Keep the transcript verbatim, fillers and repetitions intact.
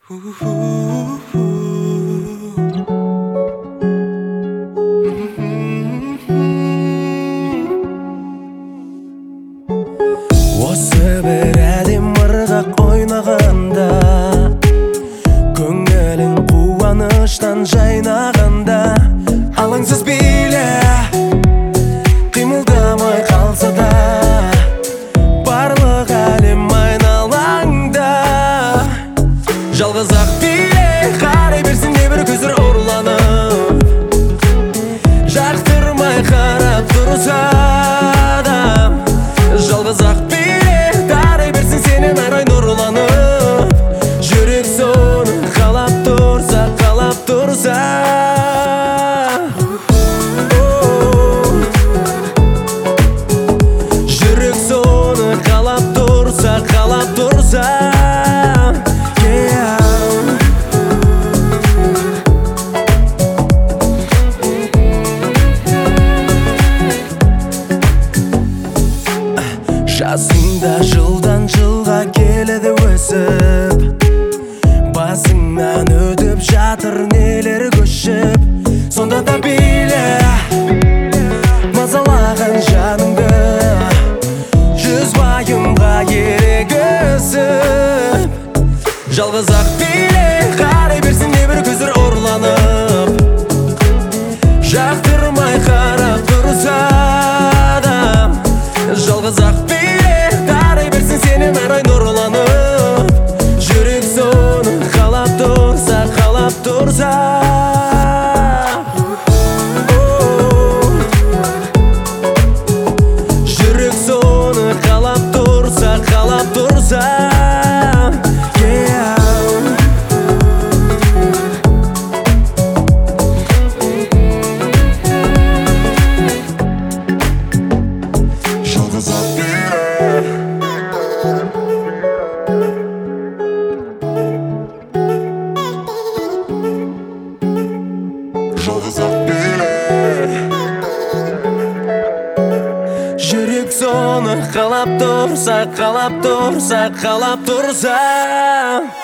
Осы бір әдем ырғақ ойнағанда, көңілің қуаныштан жайнағанда, алаңсыз биле, қимылдамай қалса да, барлық әлем айналаңда. Жалғыз ақ биле, қарай берсін небір көздер ұрланып, жақтырмай қарап тұрса да. Жалғыз ақ биле, тарай берсін сенен арай нұрланып, жүрек соны қалап тұрса, қалап тұрса. Жүрек соны қалап тұрса, қалап тұрса. Жасыңда жылдан жылға келеді өсіп, басыңнан өтіп жатыр нелер көшіп. Сонда да биле, мазалаған жаныңды, жүз байымға ерегісіп. Жалғыз ақ биле, қарай берсін небір көздер ұрланып, жақтырмай қарап тұрса да. Жалғыз ақ биле, тарай берсін сенен арай нұрланып, жүрек соны қалап тұрса, қалап тұрса. Жүрек соны қалап тұрса, қалап тұрса. Жалғыз ақ биле, жалғыз ақ биле, жүрек соны қалап тұрса, қалап тұрса, қалап тұрса.